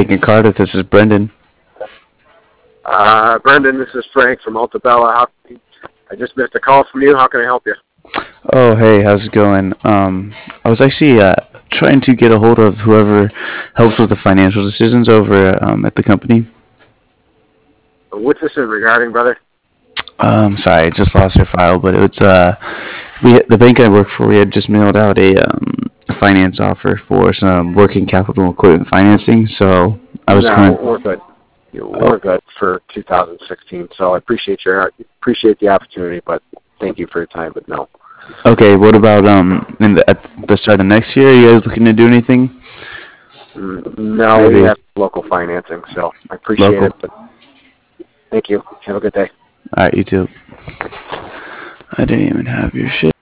Bank in Cardiff. This is Brendan. Brendan, this is Frank from Altabella. I just missed a call from you. How can I help you? Oh, hey, how's it going? I was actually trying to get a hold of whoever helps with the financial decisions over at the company. What's this regarding, brother? Sorry, I just lost your file, but it's the bank I work for. We had just mailed out a finance offer for some working capital equipment financing. So I was No, going. we're good. Oh, We're good for 2016. So I appreciate the opportunity, but thank you for your time. But no, okay. What about at the start of next year? Are you guys looking to do anything? no, we Maybe have local financing. So I appreciate local. it, but thank you. Have a good day. All right, you too. I didn't even have your shit.